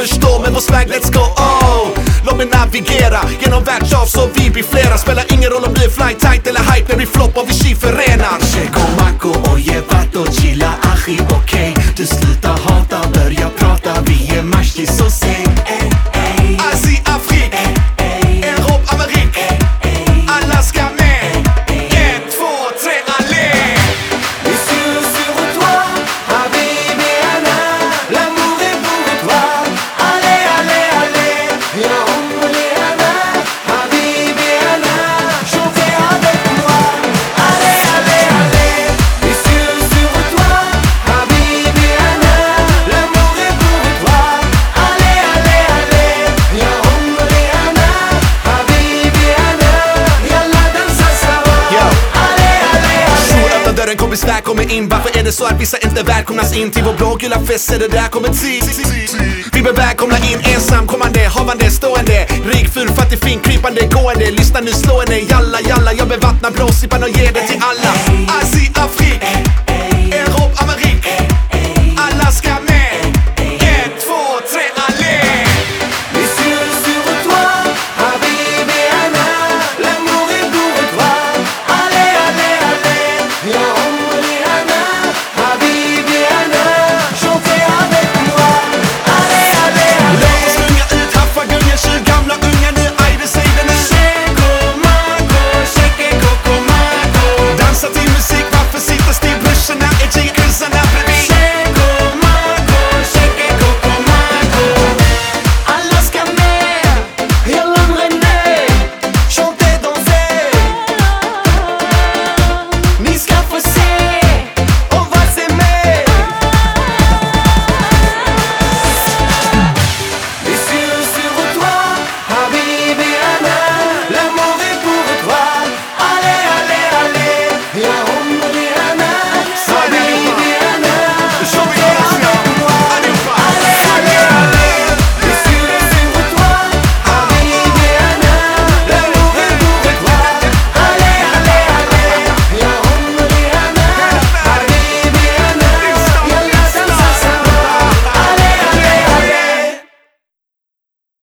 förstå, men vår swag, let's go, oh. Låt mig navigera genom världshav så vi blir flera. Spelar ingen roll om du är fly tight eller hype, när vi flopp och vi förenar. Check och Marco och Jevato, chilla, achi, okej. Du slutar hata, börja prata, vi är mashti, så säg Asie, Afrik, Europe, Amerik, alla ska med. 1, 2, 3, allez. Les yeux sur toi, habibi ana, l'amour est pour toi. Allez, allez, allez, ya umli ana, habibi ana, chantez avec moi. Allez, allez, allez, les yeux sur toi, habibi ana, l'amour est pour toi. Allez, allez, allez, ya umli ana, habibi ana, yalla dansa sawa. Allez, allez, allez. Öppna dörren, kompis, välkommen in. Varför är det så att vissa inte välkomnas in till vår blågula fest? Är det där kommer tid? Vi blir välkomna in, ensamkommande, havande, stående, rik, ful, fattig, fin, krypande, gående. Lyssna nu, slående, jalla, jalla. Jag bevattnar blåsippan och ger det till alla.